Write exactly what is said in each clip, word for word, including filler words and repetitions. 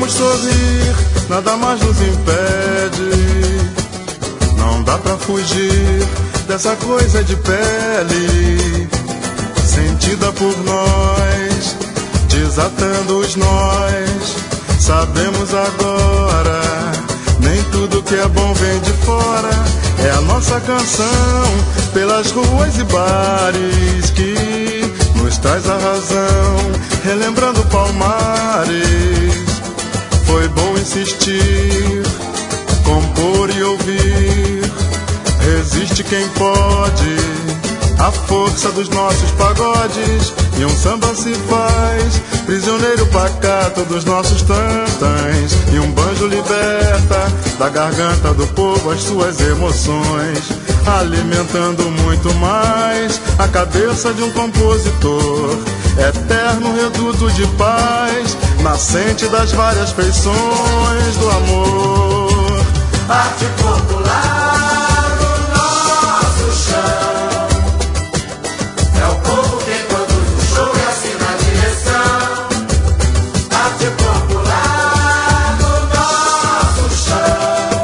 Podemos sorrir, nada mais nos impede. Não dá pra fugir dessa coisa de pele, sentida por nós, desatando os nós. Sabemos agora, nem tudo que é bom vem de fora. É a nossa canção pelas ruas e bares que nos traz a razão, relembrando Palmares. Foi bom insistir, compor e ouvir. Resiste quem pode, a força dos nossos pagodes. E um samba se faz, prisioneiro pacato dos nossos tantãs. E um banjo liberta da garganta do povo as suas emoções, alimentando muito mais a cabeça de um compositor. Eterno reduto de paz, nascente das várias feições do amor. Arte popular no nosso chão, é o povo quem produz o show e assina a direção. Arte popular no nosso chão,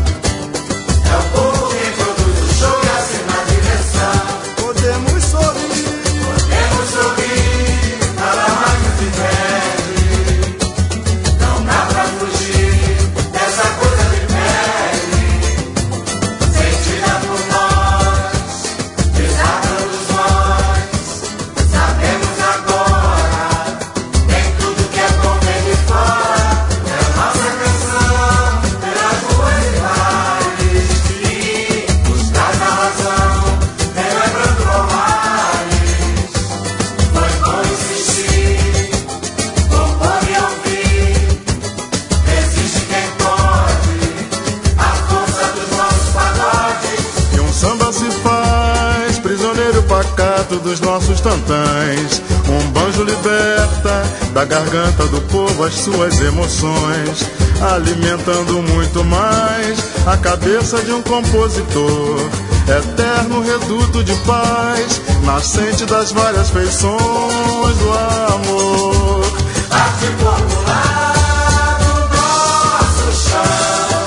é o povo quem produz o show e assina a direção. Podemos sorrir, podemos sorrir, nada mais nos impede. Não dá pra fugir dessa coisa de pele, sentida por nós, desatando os nós. Sabemos agora, nem tudo que é bom vem de fora. É a nossa canção pelas ruas e bares que nos traz a razão, relembrando Palmares. Foi bom insistir, compor e ouvir. Resiste quem pode, a força dos nossos pagodes. e um samba se faz, prisioneiro pacato dos nossos tantãs. Um banjo liberta da garganta do povo as suas emoções, alimentando muito mais a cabeça de um compositor. Eterno reduto de paz, nascente das várias feições do amor. Arte popular no nosso chão,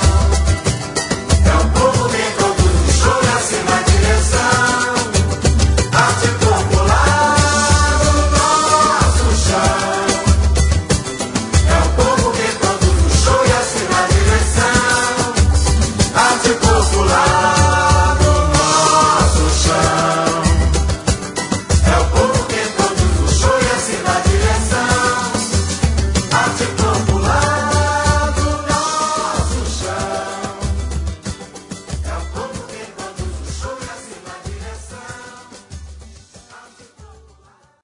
é o povo quem produz o show e assina a direção. Arte popular no nosso chão, é o povo quem produz o show e assina a direção. Arte popular.